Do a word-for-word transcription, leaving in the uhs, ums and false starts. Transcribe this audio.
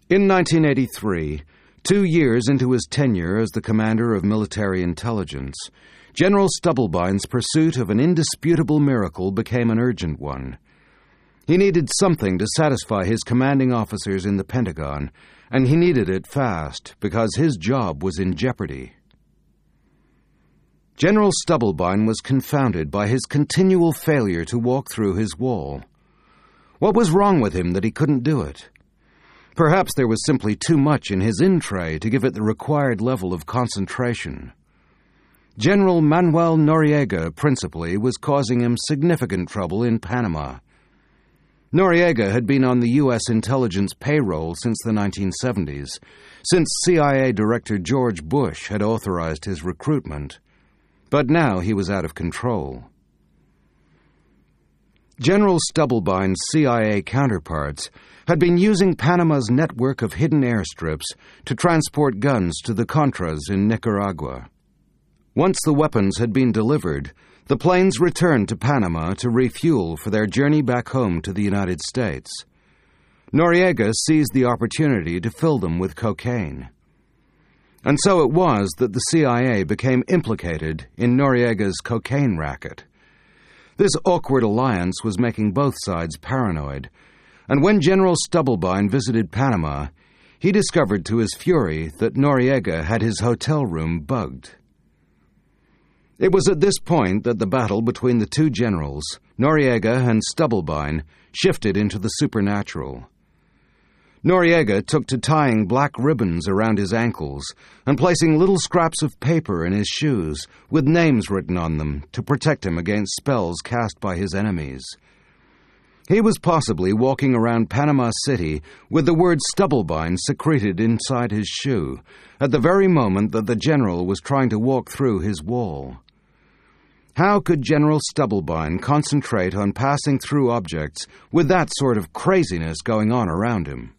In nineteen eighty-three, two years into his tenure as the commander of military intelligence, General Stubblebine's pursuit of an indisputable miracle became an urgent one. He needed something to satisfy his commanding officers in the Pentagon, and he needed it fast because his job was in jeopardy. General Stubblebine was confounded by his continual failure to walk through his wall. What was wrong with him that he couldn't do it? Perhaps there was simply too much in his in-tray to give it the required level of concentration. General Manuel Noriega, principally, was causing him significant trouble in Panama. Noriega had been on the U S intelligence payroll since the nineteen seventies, since C I A Director George Bush had authorized his recruitment. But now he was out of control. General Stubblebine's C I A counterparts had been using Panama's network of hidden airstrips to transport guns to the Contras in Nicaragua. Once the weapons had been delivered, the planes returned to Panama to refuel for their journey back home to the United States. Noriega seized the opportunity to fill them with cocaine. And so it was that the C I A became implicated in Noriega's cocaine racket. This awkward alliance was making both sides paranoid, and when General Stubblebine visited Panama, he discovered to his fury that Noriega had his hotel room bugged. It was at this point that the battle between the two generals, Noriega and Stubblebine, shifted into the supernatural. Noriega took to tying black ribbons around his ankles and placing little scraps of paper in his shoes with names written on them to protect him against spells cast by his enemies. He was possibly walking around Panama City with the word Stubblebine secreted inside his shoe at the very moment that the general was trying to walk through his wall. How could General Stubblebine concentrate on passing through objects with that sort of craziness going on around him?